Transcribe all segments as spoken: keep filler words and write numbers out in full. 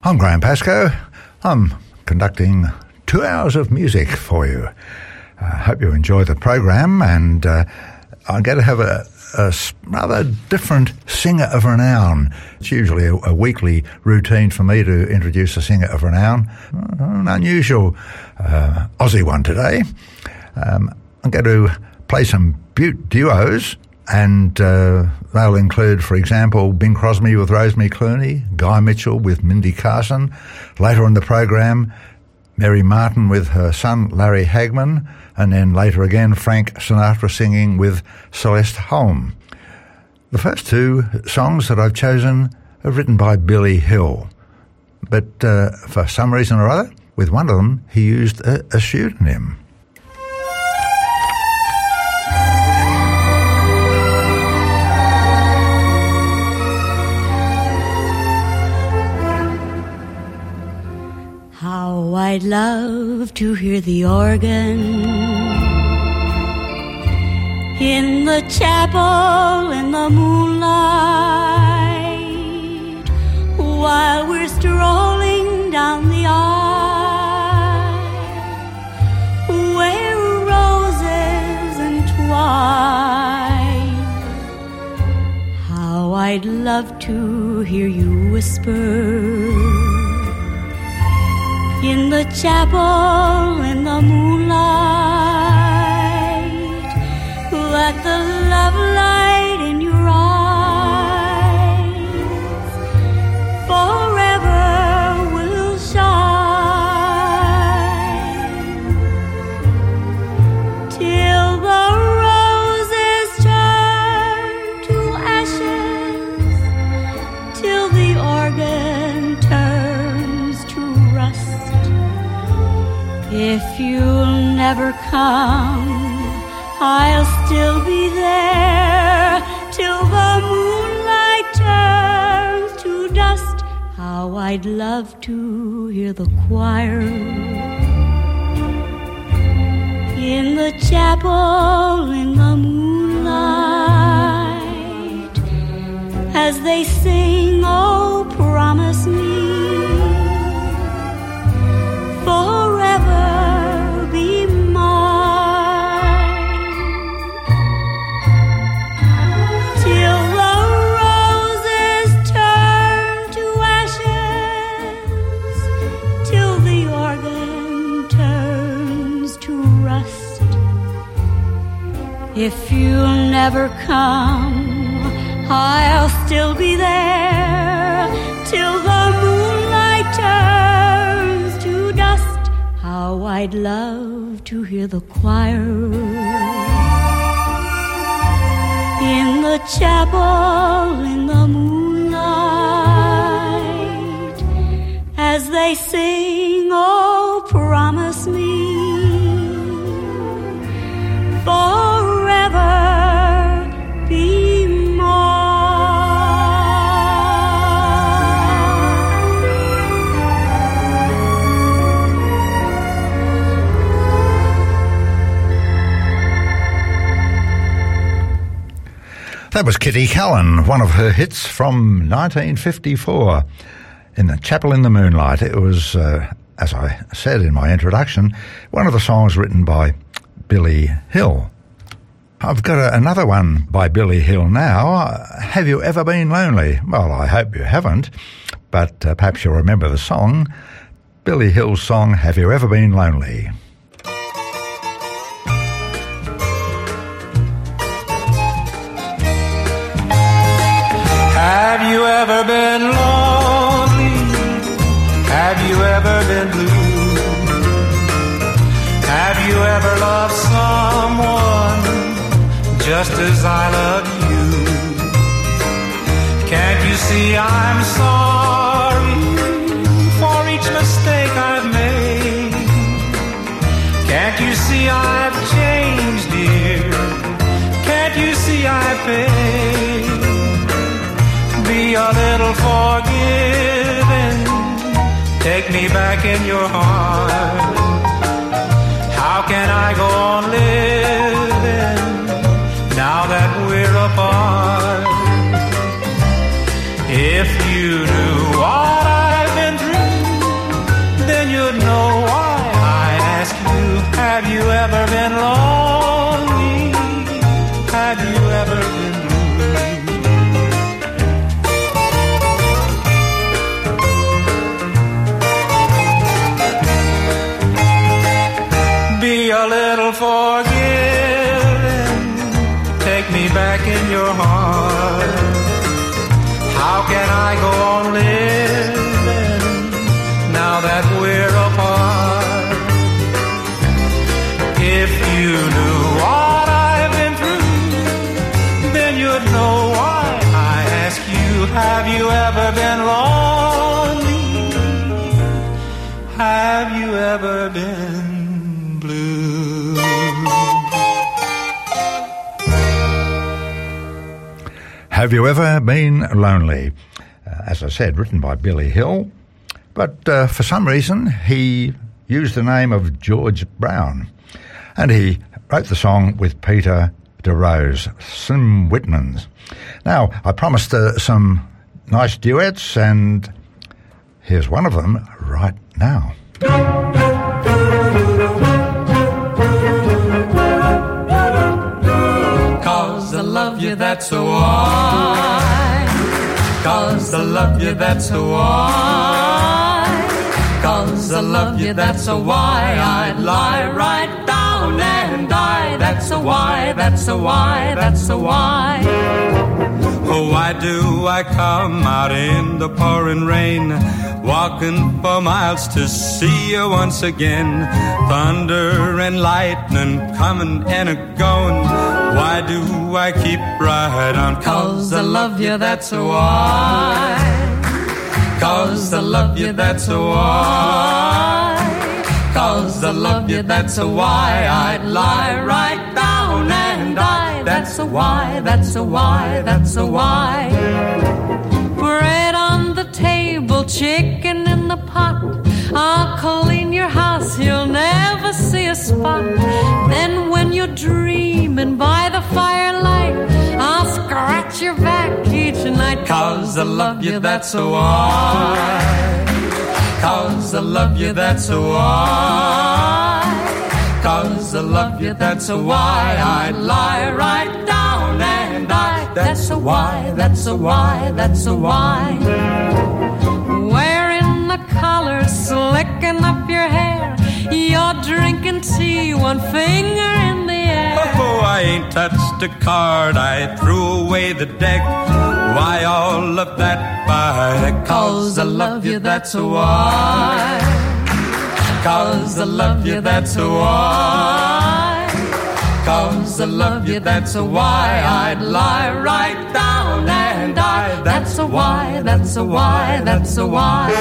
I'm Graham Pascoe. I'm conducting two hours of music for you. I uh, hope you enjoy the program, and uh, I'm going to have a, a rather different singer of renown. It's usually a, a weekly routine for me to introduce a singer of renown. An unusual uh, Aussie one today. Um, I'm going to play some Butte duos, and uh, they'll include, for example, Bing Crosby with Rosemary Clooney, Guy Mitchell with Mindy Carson. Later in the program, Mary Martin with her son Larry Hagman, and then later again Frank Sinatra singing with Celeste Holm. The first two songs that I've chosen are written by Billy Hill, but uh, for some reason or other, with one of them he used a, a pseudonym. How I'd love to hear the organ in the chapel in the moonlight, while we're strolling down the aisle where roses entwine. How I'd love to hear you whisper in the chapel in the moonlight, let the love light in your eyes forever will shine, till the roses turn to ashes, till the organ turns to rust. If you'll never come, I'll still be there till the moonlight turns to dust. How I'd love to hear the choir in the chapel in the moonlight as they sing, oh, promise me forever be mine, till the roses turn to ashes, till the organ turns to rust. If you'll never come, I'll still be there till the moonlight turns to dust. How I'd love to hear the choir in the chapel in the moonlight as they sing, oh, promise me forever be mine. That was Kitty Callan, one of her hits from nineteen fifty-four, in the Chapel in the Moonlight. It was, uh, as I said in my introduction, one of the songs written by Billy Hill. I've got a, another one by Billy Hill now. Have you ever been lonely? Well, I hope you haven't, but uh, perhaps you'll remember the song. Billy Hill's song, Have You Ever Been Lonely? Have you ever been lonely? Have you ever been blue? Have you ever loved someone just as I love you? Can't you see I'm sorry for each mistake I've made? Can't you see I've changed, dear? Can't you see I've paid? Be a little forgiving, take me back in your heart. How can I go on living now that we're apart? If you knew what I've been through, Have you ever been lonely? Have you ever been blue? Be a little forgiving, take me back in your heart. How can I go on living now that we're apart? If you knew what I've been through, then you'd know why I ask you, have you ever been lonely? Have you ever been blue? Have you ever been lonely? Uh, as I said, written by Billy Hill, but uh, for some reason he used the name of George Brown, and he wrote the song with Peter DeRose, Sim Whitmans. Now, I promised uh, some nice duets, and here's one of them right now. Cause I love you, that's why. Cause I love you, that's why. Cause I love you, that's why I'd lie right down and die. That's a why, that's a why, that's a why. Oh, why do I come out in the pouring rain, walking for miles to see you once again? Thunder and lightning coming and a-going. Why do I keep right on? Cause I love you, that's why. Cause I love you, that's why. Cause I love you, that's why I'd lie right down and die. That's a why, that's a why, that's a why. Bread on the table, chicken in the pot. I'll clean your house, you'll never see a spot. Then when you're dreaming by the firelight, I'll scratch your back each night. Cause I love you, that's why. Cause I love you, that's why. Cause I love you, that's why I'd lie right down and die. That's a why, that's a why, that's a why. Wearing the collar, slicking up your hair, you're drinking tea, one finger in the air. Oh, I ain't touched a card, I threw away the deck. Why all of that by? Cause I love you, that's why. Cause I love you, that's why. Cause I love you, that's why I'd lie right down and die. That's a why, that's a why, that's a why.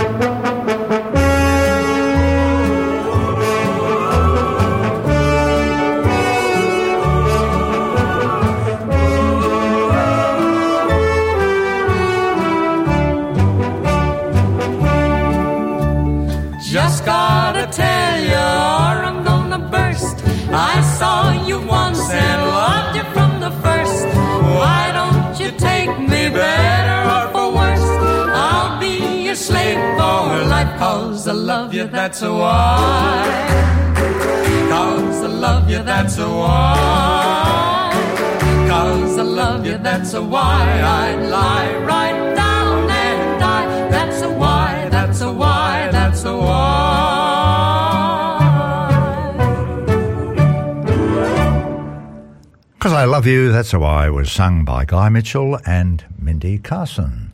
Just gotta tell you or I'm gonna burst. I saw you once and loved you from the first. Why don't you take me better or for worse? I'll be your slave for life. Cause I love you, that's why. Cause I love you, that's why. Cause I love you, that's why I'd lie right down and die. That's a why, that's a why, that's a why. Cause I Love You, That's a Why was sung by Guy Mitchell and Mindy Carson.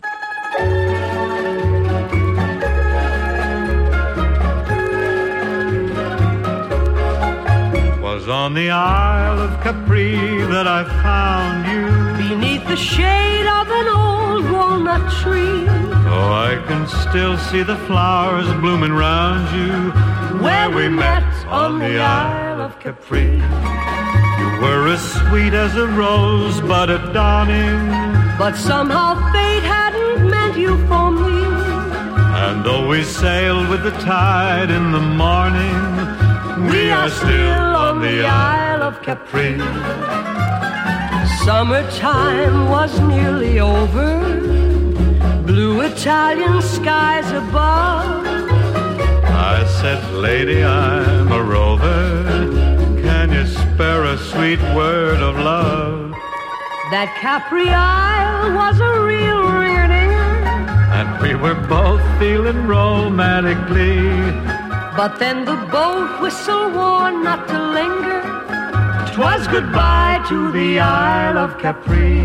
Was on the Isle of Capri that I found you, beneath the shade of an old walnut tree. Oh, I can still see the flowers blooming round you, where we met on the Isle of Capri. You were as sweet as a rosebud at dawning, but somehow fate hadn't meant you for me. And though we sailed with the tide in the morning, we are still on the Isle of Capri. Summertime was nearly over, blue Italian skies above. I said, lady, I'm a rover, sweet word of love. That Capri Isle was a real ringer, and we were both feeling romantically. But then the boat whistle warned not to linger. 'Twas goodbye to the Isle of Capri.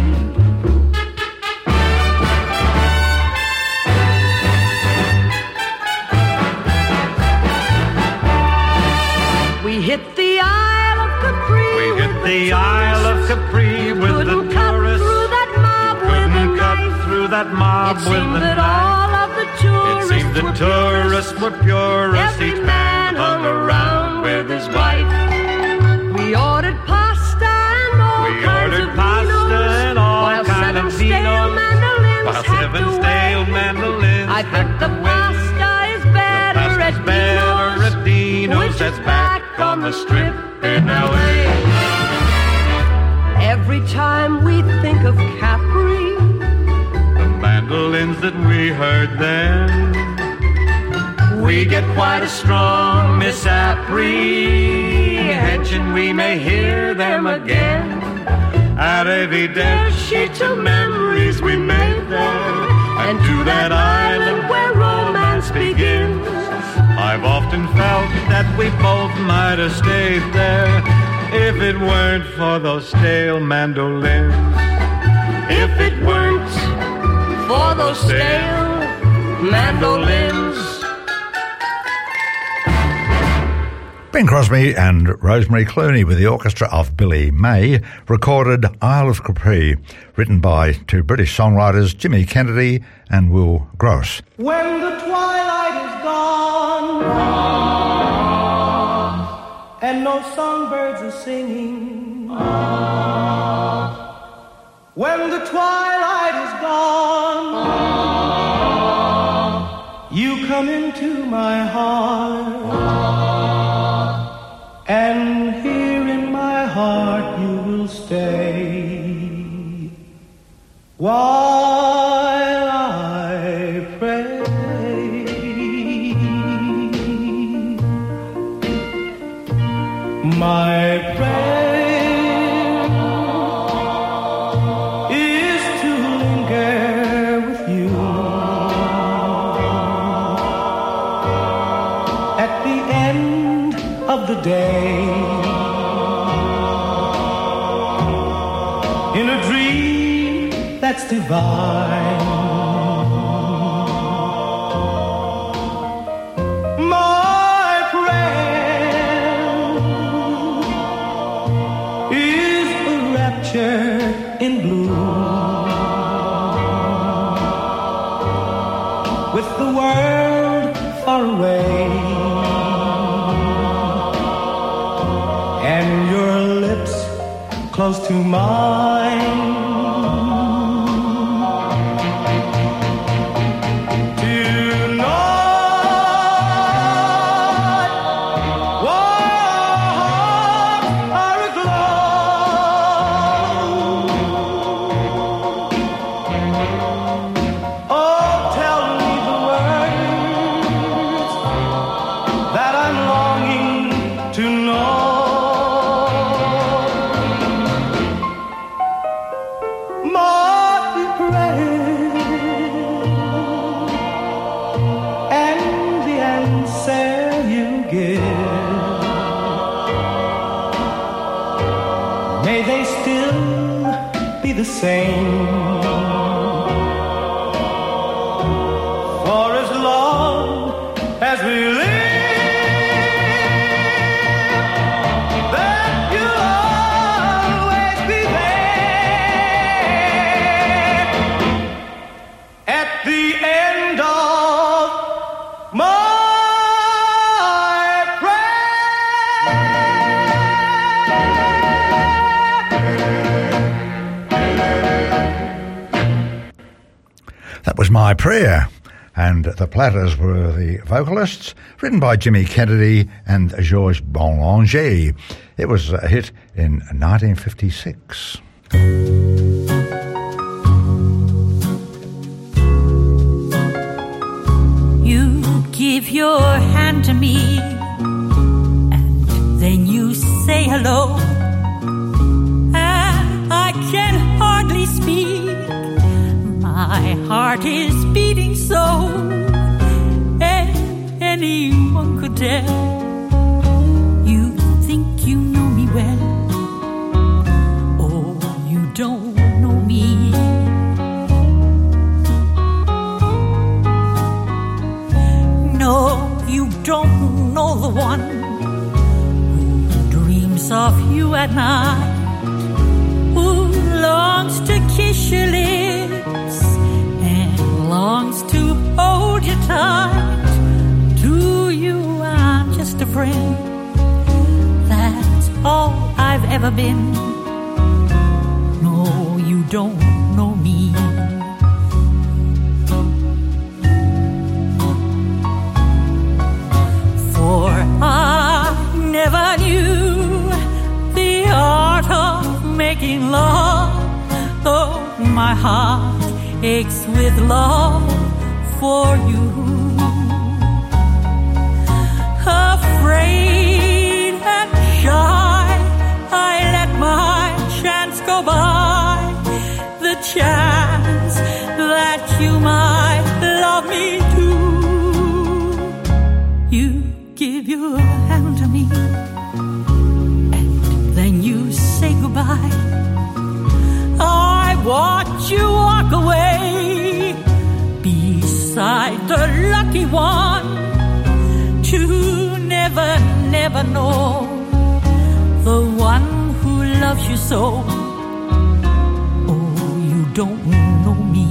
We hit the Isle of Capri. We hit the Isle of Capri with the Couldn't cut tourists. through that mob with a Couldn't cut knife. through that mob It with seemed a that knife. all of the It tourists seemed the were tourists were purists. Every Each man hung around with his wife. We ordered pasta and all We kinds ordered of pasta vinos, and all while kind seven of stale vinos, mandolins while hacked seven away. stale mandolins I think hacked the away. pasta is better Pasta's at better Dino's, at Dino's, which that's is back on the strip in L A. Every time we think of Capri, The mandolins that we heard then, we get quite a strong misapprehension we may hear them again. At every dead sheet of memories we made there, and to that island where romance begins. I've often felt that we both might have stayed there if it weren't for those stale mandolins. If it weren't for those stale mandolins. Bing Crosby and Rosemary Clooney with the orchestra of Billy May recorded Isle of Capri, written by two British songwriters, Jimmy Kennedy and Will Gross. When the twilight is gone and no songbirds are singing, when the twilight is gone, you come into my heart, and here in my heart you will stay while I pray. My prayer is to linger with you at the end of the day, in a dream that's divine. My prayer is a rapture in bloom, with the world far away and your lips close to mine. Same for as long as we live, that you'll always be there at the end of my That was My Prayer, and the Platters were the vocalists, written by Jimmy Kennedy and Georges Boulanger. It was a hit in nineteen fifty-six. You give your hand to me, and then you say hello. heart is beating so, and anyone could tell. You think you know me well, oh, you don't know me. No, you don't know the one who dreams of you at night, who longs to kiss your lips and longs to hold you tight. To you, I'm just a friend. That's all I've ever been. No, you don't know me. For I never knew the art of making love, though my heart aches with love for you. Afraid and shy, I let my chance go by, the chance that you might love me too. You give your hand to me, and then you say goodbye. I watch you walk away beside the lucky one, to never, never know the one who loves you so. Oh, you don't know me.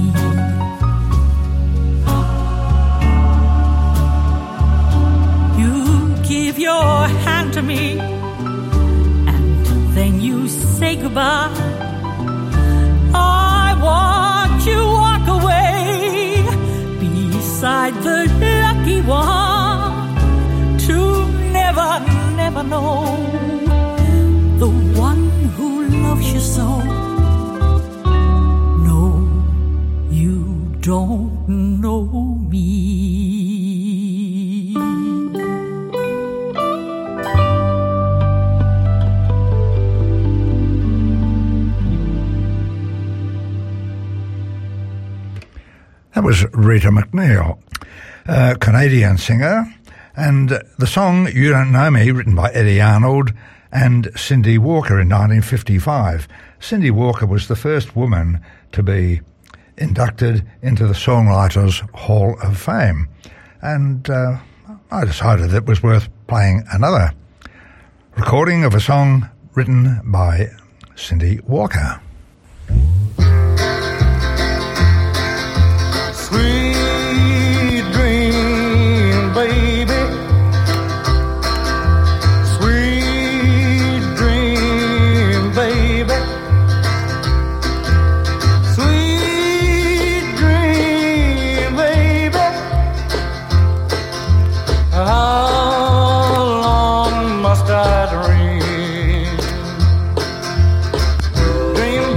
You give your hand to me, and then you say goodbye. I watch you walk away beside the lucky one, to never, never know the one who loves you so. No, you don't know me. That was Rita McNeil, a Canadian singer, and the song You Don't Know Me, written by Eddie Arnold and Cindy Walker in nineteen fifty-five. Cindy Walker was the first woman to be inducted into the Songwriters Hall of Fame, and uh, I decided it was worth playing another recording of a song written by Cindy Walker. Sweet dream, baby. Sweet dream, baby. Sweet dream, baby. How long must I dream? Dream,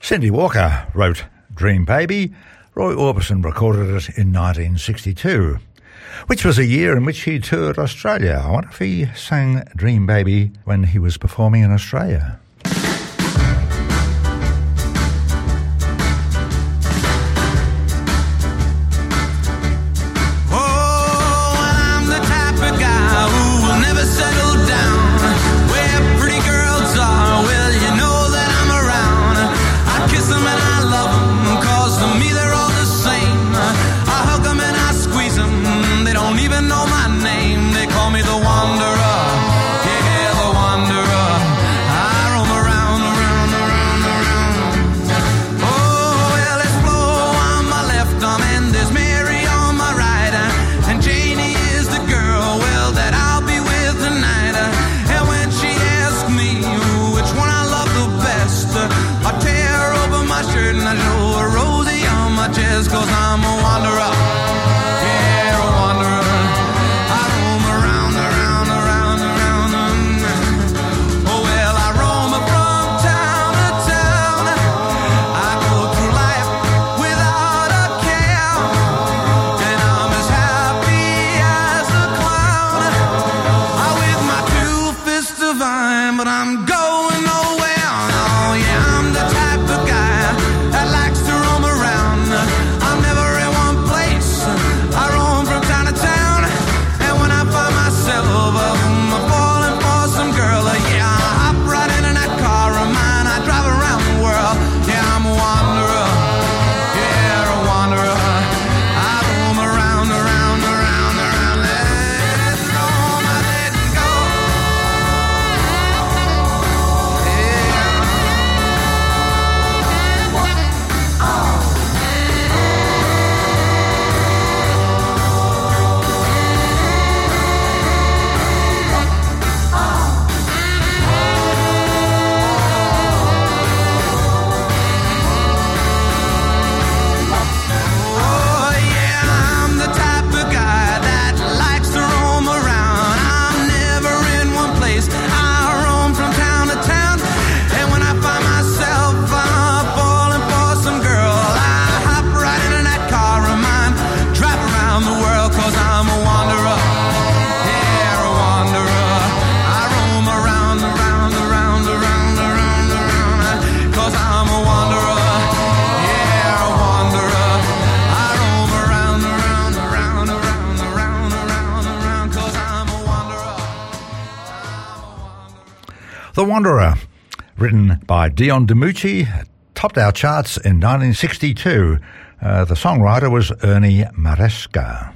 Cindy Walker wrote Dream Baby. Roy Orbison recorded it in nineteen sixty-two, which was a year in which he toured Australia. I wonder if he sang Dream Baby when he was performing in Australia. The Wanderer, written by Dion DiMucci, topped our charts in nineteen sixty-two. Uh, the songwriter was Ernie Maresca.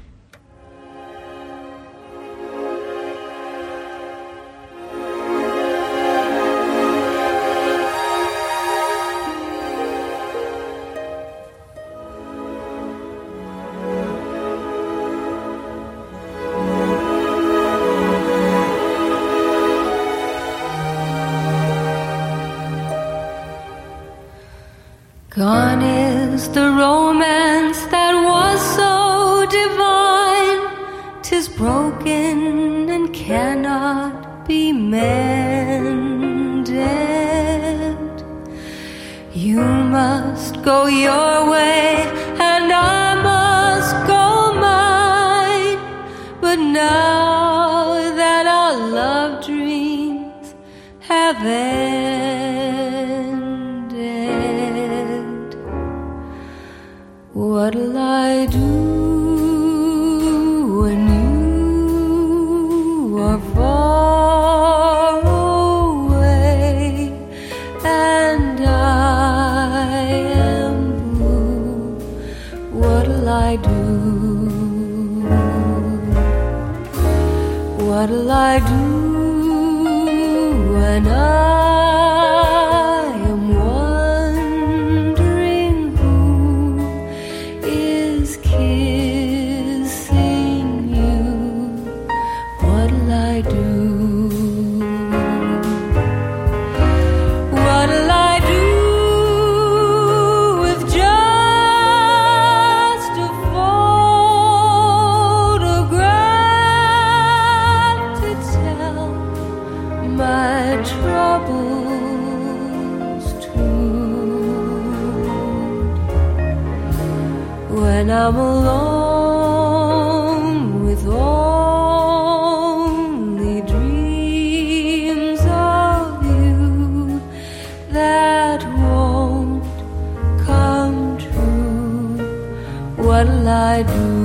Gone is the romance that was so divine. 'Tis broken and cannot be mended. You must go your way and I must go mine. But now that our love dreams have ended, what'll I do when you are far away and I am blue? What'll I do? What'll I do when I troubles too? when I'm alone with only dreams of you that won't come true. What'll I do?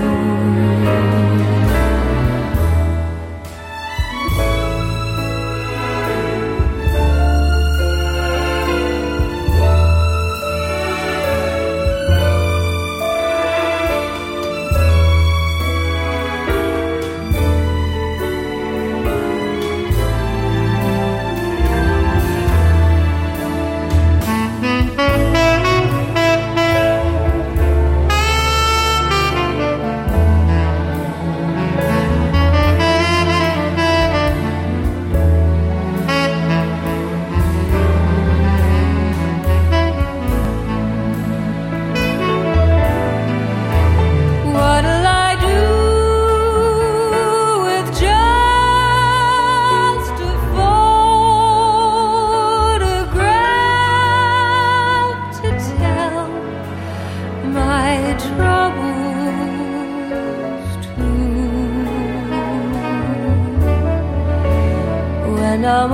When I'm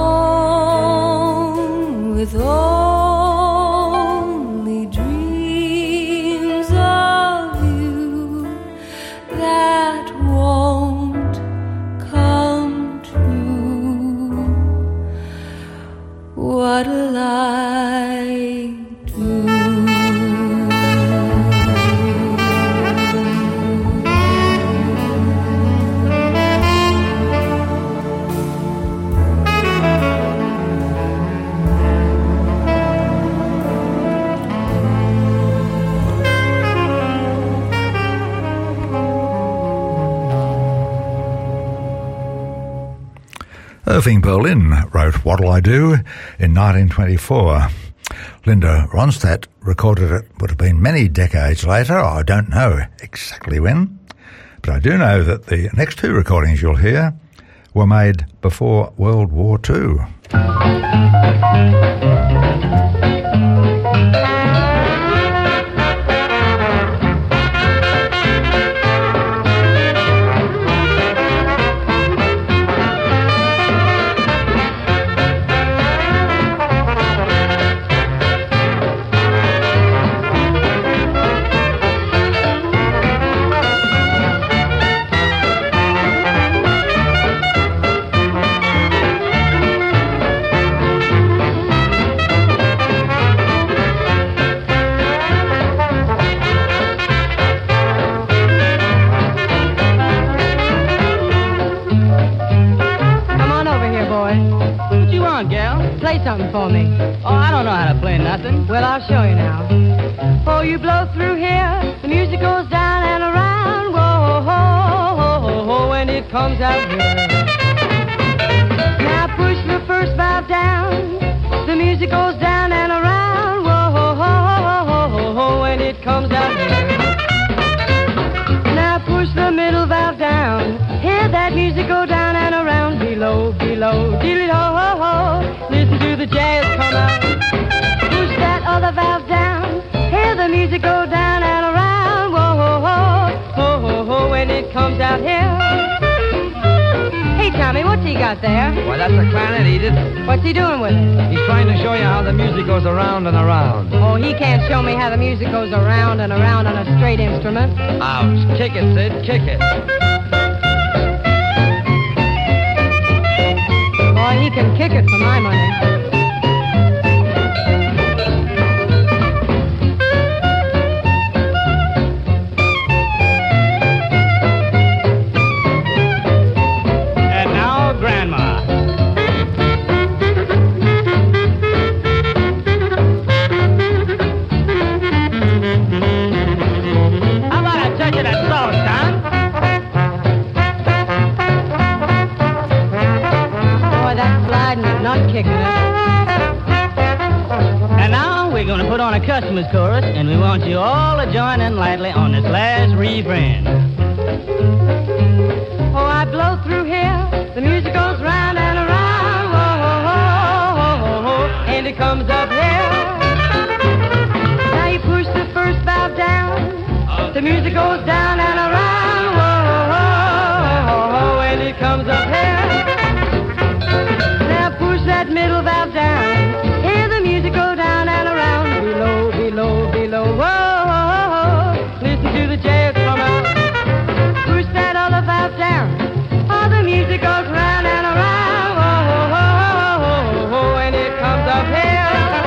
alone with only dreams of you that won't come true, what'll I do? Irving Berlin wrote What'll I Do in nineteen twenty-four. Linda Ronstadt recorded it, would have been many decades later. I don't know exactly when, but I do know that the next two recordings you'll hear were made before World War Two. Play something for me. Oh, I don't know how to play nothing. Well, I'll show you now. Oh, you blow through here, the music goes down and around. Whoa, ho, ho, ho, ho, when it comes out here. Now push the first valve down, the music goes down and around. Whoa, ho, ho, ho, ho, ho, when it comes out here. Now push the middle valve down, hear that music go down and around. Below, below, deedly ho, ho, ho. Listen to the jazz come out. Push that other valve down. Hear the music go down and around. Whoa, ho, ho, ho, ho, ho, when it comes out here. Hey, Tommy, what's he got there? Why, that's a clarinet, Edith. What's he doing with it? He's trying to show you how the music goes around and around. Oh, he can't show me how the music goes around and around on a straight instrument. Ouch. Kick it, Sid. Kick it. Boy, he can kick it for my money. And now, Grandma. How about a touch of that salt, son? Not kicking it. And now we're going to put on a customer's chorus, and we want you all to join in lightly on this last refrain. Oh, I blow through here, the music goes round and around, whoa, ho, ho, ho, ho, and it comes up here. Now you push the first valve down, The music goes down and around, whoa, whoa, whoa, and it comes up here. Now push that middle valve down. Hear the music go down and around, below, below, below, whoa, whoa, whoa. Listen to the jazz come out. Push that other valve down. Oh, the music goes round and around, whoa, whoa, whoa, whoa, and it comes up here.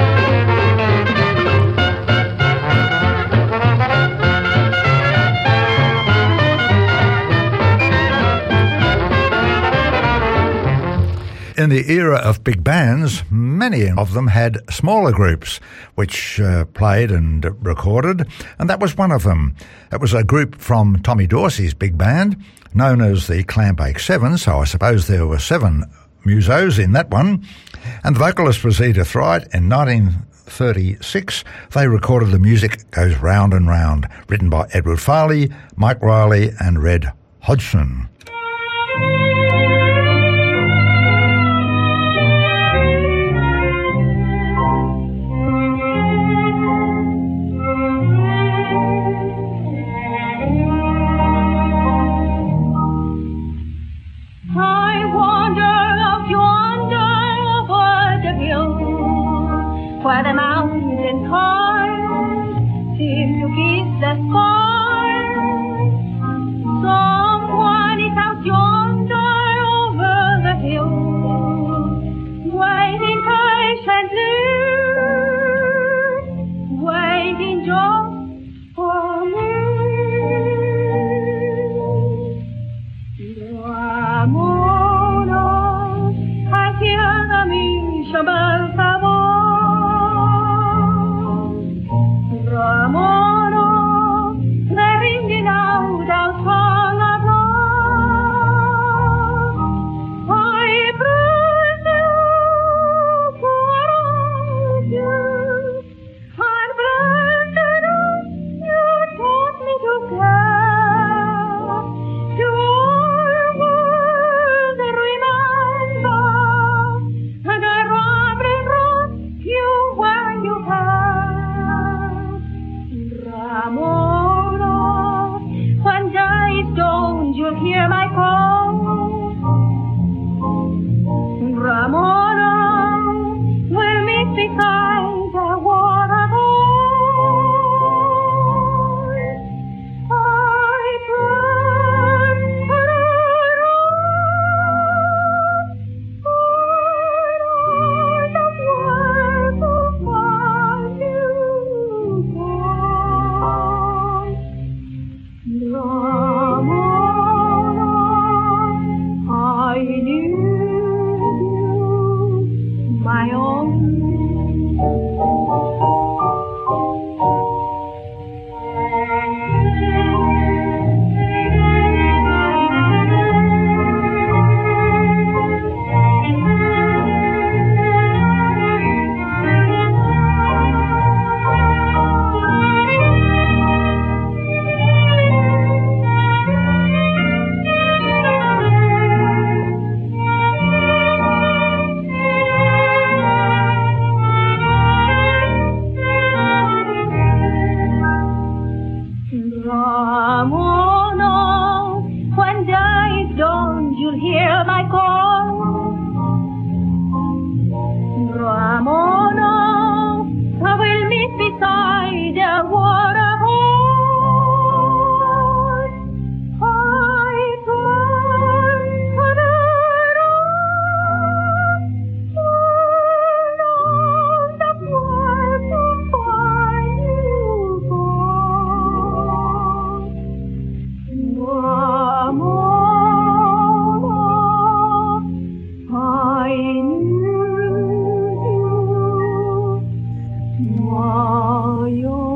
In the era of big bands, many of them had smaller groups which uh, played and recorded, and that was one of them. It was a group from Tommy Dorsey's big band, known as the Clambake Seven, so I suppose there were seven musos in that one. And the vocalist was Edith Wright. In nineteen thirty-six, they recorded The Music Goes Round and Round, written by Edward Farley, Mike Riley and Red Hodgson. Where the mountain cars seem to kiss the sky. Someone is out yonder over the hill, waiting patiently, waiting just for me. Ramona, I hear the mission bells above. Ramona, they're ringing out our song of love. I praise you, praise you, I'm blessed you taught me to care, to always remember, and I rather brought you where you have. Ramona, when day is dawn, you'll hear my call. Ramona, we'll meet beside the waterfall. I pray that I don't want to find you. Ramona, I knew you, my own. Ramona, when day is dawn, you'll hear my call. Ramona, I will meet beside the waterfall. I pray for the Lord, the world to find you gone. Ramona, I knew you, my own.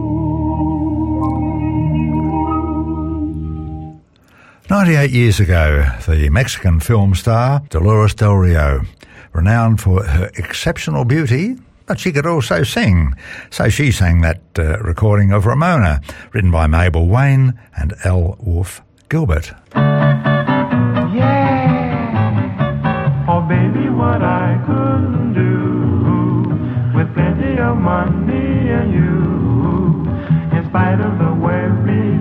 ninety-eight years ago, the Mexican film star Dolores Del Rio, renowned for her exceptional beauty, but she could also sing. So she sang that uh, recording of Ramona, written by Mabel Wayne and L. Wolfe Gilbert. Yeah. Oh, baby, what I couldn't do with plenty of money and you, in spite of the worry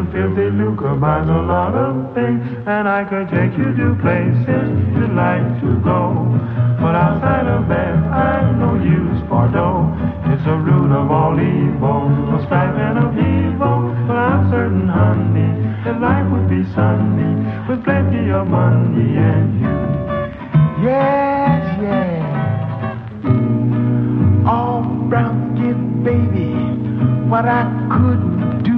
little filthy lucre buys a lot of things, and I could take you to places you'd like to go. But outside of that, I'm no use for dough. It's the root of all evil, of strife and of evil. But I'm certain, honey, that life would be sunny with plenty of money and you. Yes, yes. All brown skin, baby, what I couldn't do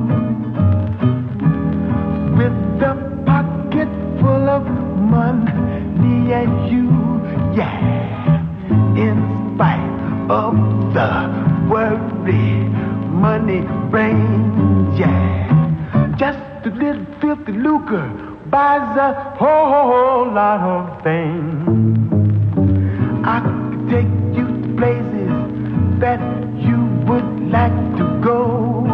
with a pocket full of money and you. Yeah, in spite of the worry money brings, yeah, just a little filthy lucre buys a whole lot of things. I could take you to places that you would like to go.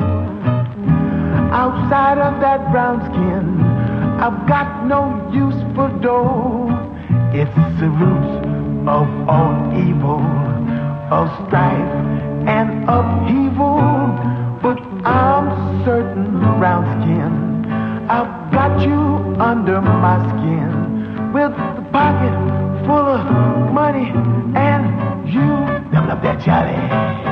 Outside of that brown skin, I've got no use for dough. It's the roots of all evil, of strife and upheaval. But I'm certain, brown skin, I've got you under my skin, with a pocket full of money and you. Double up that Charlie.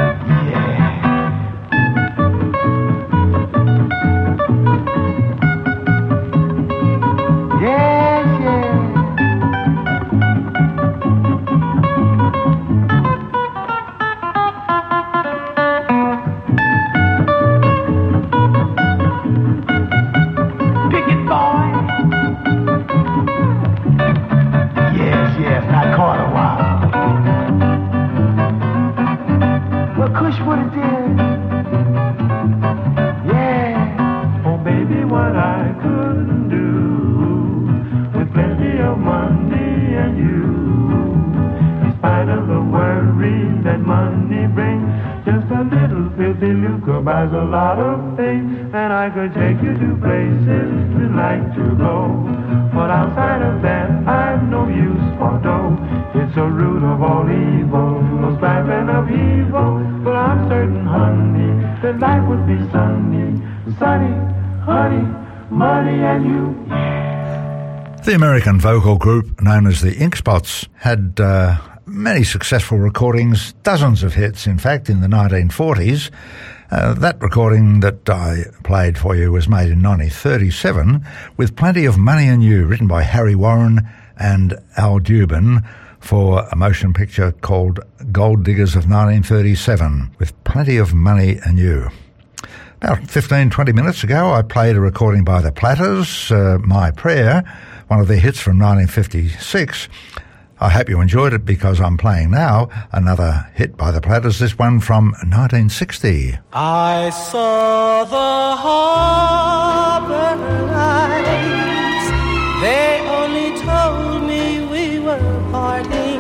Buys a lot of things, and I could take you to places you'd like to go. But outside of that, I've no use for dough. It's a root of all evil, of strife and of evil. But I'm certain, honey, that life would be sunny, sunny, honey, money and you. The American vocal group known as the Ink Spots had uh, many successful recordings, dozens of hits, in fact, in the nineteen forties. Uh, that recording that I played for you was made in nineteen thirty-seven, with Plenty of Money and You, written by Harry Warren and Al Dubin, for a motion picture called Gold Diggers of nineteen thirty-seven, with Plenty of Money and You. About fifteen, twenty minutes ago, I played a recording by the Platters, uh, My Prayer, one of their hits from nineteen fifty-six. I hope you enjoyed it, because I'm playing now another hit by the Platters, this one from nineteen sixty. I saw the harbor lights, they only told me we were parting.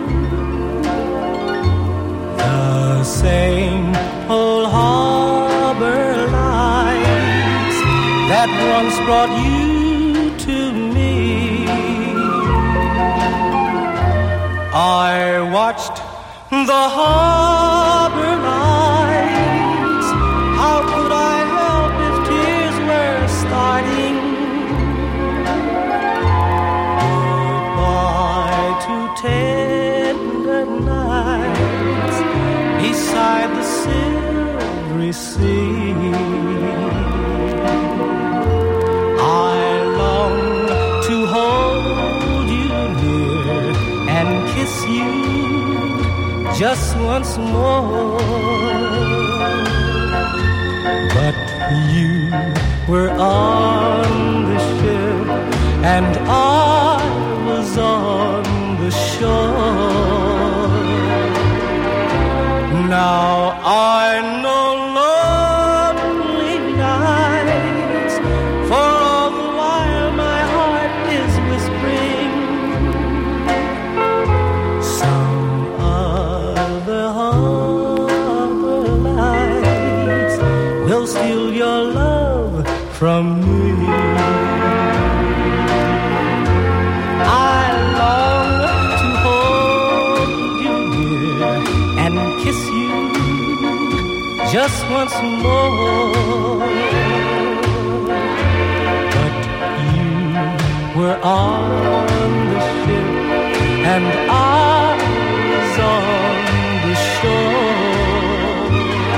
The same old harbor lights that once brought you to me. I watched the harbor lights. How could I help if tears were starting? Goodbye to tender nights beside the silvery sea. I long to hold you near and kiss you just once more. But you were on the ship and I was on the shore. Now I know lonely nights, for all the while my heart is whispering some other harbor lights will steal your love from me. I long to hold you near and kiss you just once more. were on the ship and I was on the shore.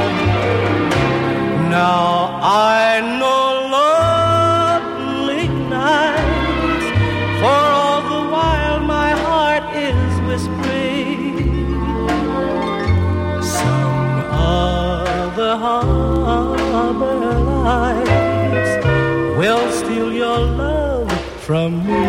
Now I know lonely nights, for all the while my heart is whispering some other harbor lights will steal your love from me.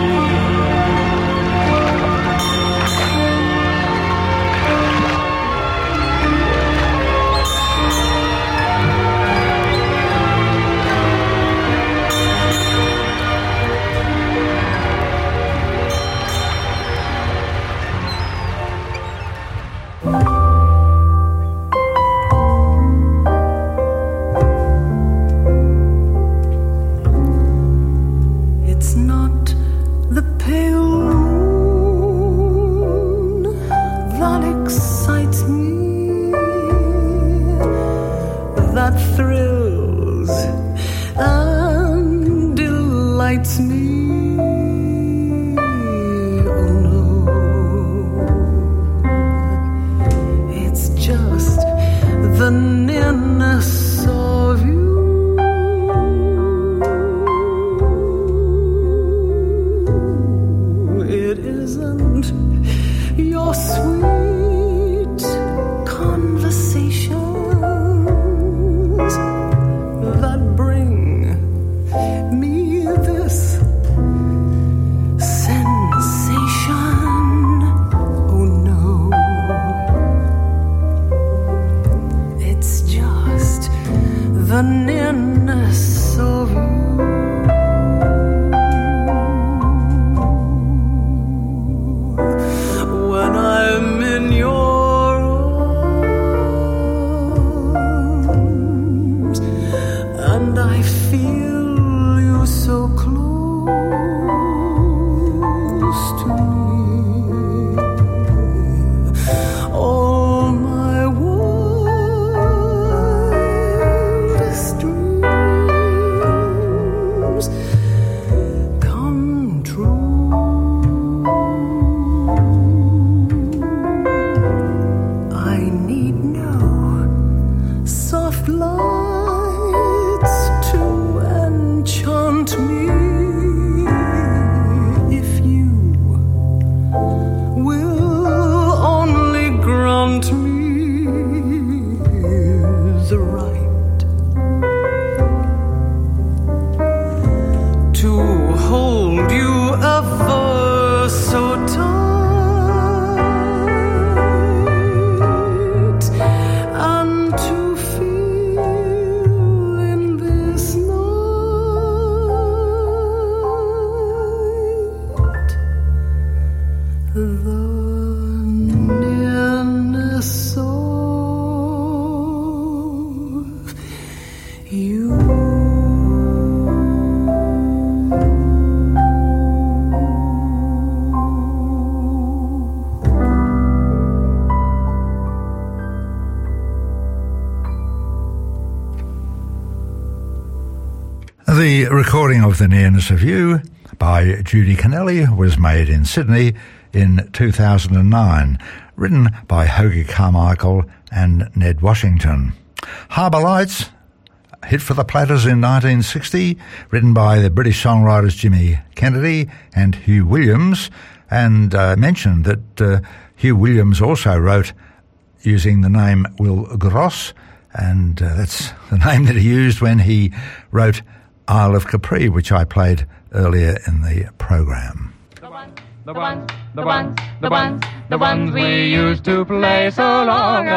The recording of The Nearness of You by Judy Kennelly was made in Sydney in two thousand nine, written by Hoagy Carmichael and Ned Washington. Harbour Lights, hit for the Platters in nineteen sixty, written by the British songwriters Jimmy Kennedy and Hugh Williams, and uh, mentioned that uh, Hugh Williams also wrote using the name Will Gross, and uh, that's the name that he used when he wrote Isle of Capri, which I played earlier in the program. The ones, the ones, the ones, the ones, the ones we used to play so long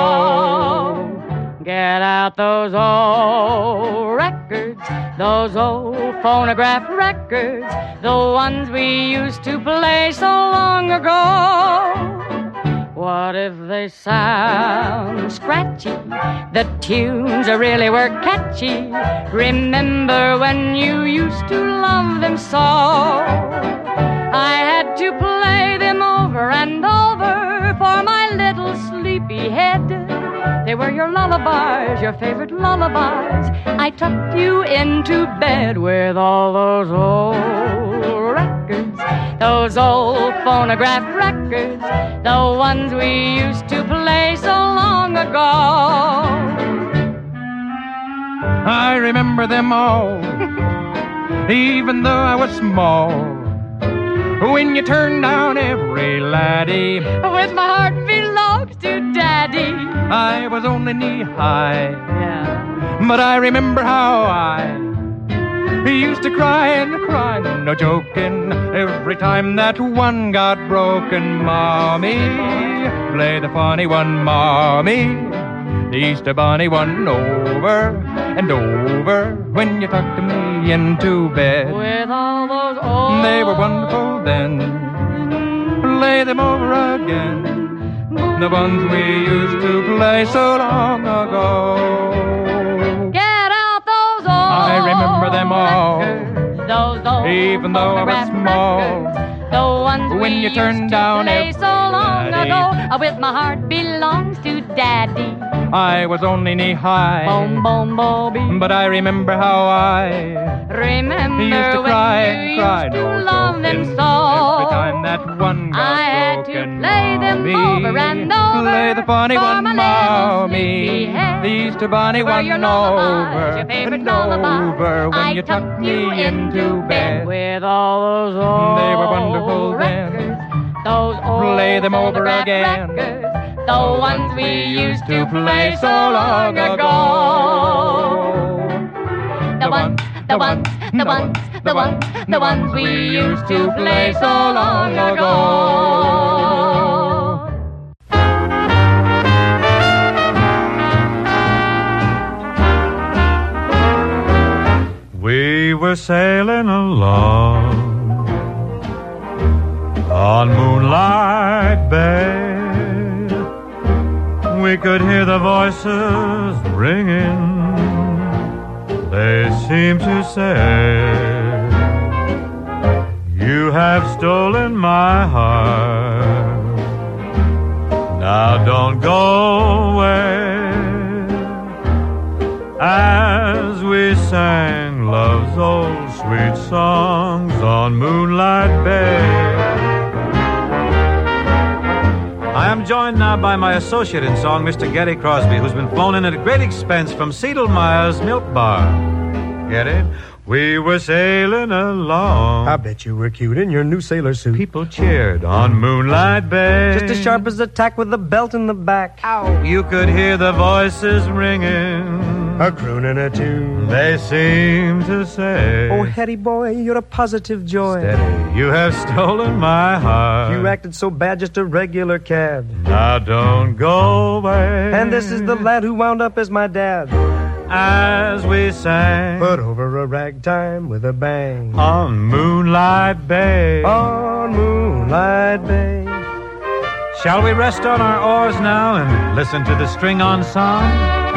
ago. Get out those old records, those old phonograph records, the ones we used to play so long ago. What if they sound scratchy? The tunes really were catchy. Remember when you used to love them so? I had to play them over and over for my little sleepy head. They were your lullabies, your favorite lullabies. I tucked you into bed with all those old those old phonograph records, the ones we used to play so long ago. I remember them all, even though I was small. When you turned down every laddie, with my heart belongs to Daddy. I was only knee-high, yeah. But I remember how I used to cry and cry, no joking, every time that one got broken. Mommy, play the funny one, Mommy, the Easter Bunny one over and over when you tucked me into bed. With all those old they were wonderful then. Play them over again, the ones we used to play so long ago. Get out those old I remember them all, records, those old even though I was small. Records, the ones when we you used turned to down play so long Daddy. ago. With my heart belongs to Daddy. I was only knee-high, Boom, boom, bobby. but I remember how I Remember used to when cry you and used cry, to no love them joking. so. Every time that one got I had to broken, play them Mommy, over and over. play the funny for one, my little Mommy, sleepyhead. the Easter Bunny Were one your lullabies, over your favorite and lullabies. over when I you tucked me into bed. With all those old They were wonderful then. records, those old Play them over phonograph again, records, the ones we used to play so long ago. The ones, the ones, the ones, the ones, the ones we used to play so long ago. We were sailing along on Moonlight Bay. We could hear the voices ringing. They seemed to say, you have stolen my heart. Now don't go away. As we sang love's old sweet songs on Moonlight Bay. I am joined now by my associate in song, Mister Getty Crosby, who's been flown in at great expense from Seidlmeier's Milk Bar. Get it? We were sailing along. I bet you were cute in your new sailor suit. People cheered on Moonlight Bay. Just as sharp as a tack with a belt in the back. Ow. You could hear the voices ringing, a crooning a tune. They seem to say, oh, Hetty boy, you're a positive joy. Steady, you have stolen my heart. You acted so bad, just a regular cad. Now don't go away. And this is the lad who wound up as my dad. As we sang, put over a ragtime with a bang on Moonlight Bay. On Moonlight Bay. Shall we rest on our oars now and listen to the string-on song?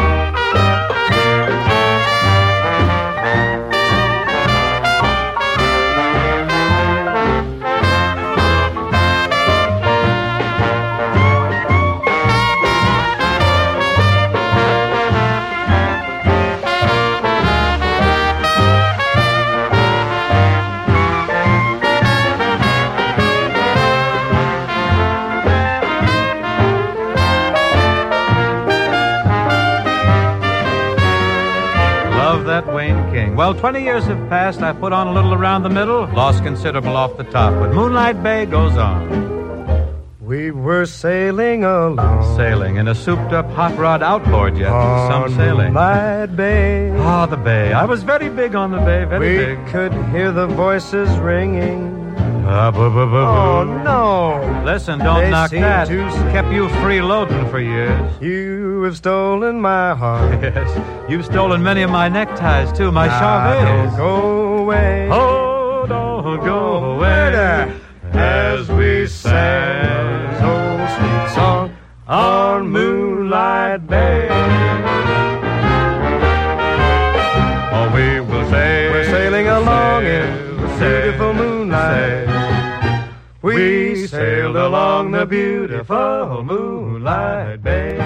Well, twenty years have passed. I put on a little around the middle, lost considerable off the top, but Moonlight Bay goes on. We were sailing along, sailing in a souped-up hot rod outboard jet. On some sailing. Moonlight Bay. Ah, the bay. I was very big on the bay, very we big. We could hear the voices ringing. Ah, boo, boo, boo, oh, boo. no. Listen, don't they knock that. To kept you freeloading for years. You have stolen my heart. Yes, you've stolen many of my neckties, too, my charvets. Don't go away. Oh, don't go away. As we sang this old sweet song on Moonlight Bay. Oh, we will sail. We're sailing along sail, in beautiful moonlight. We sailed along the beautiful Moonlight Bay.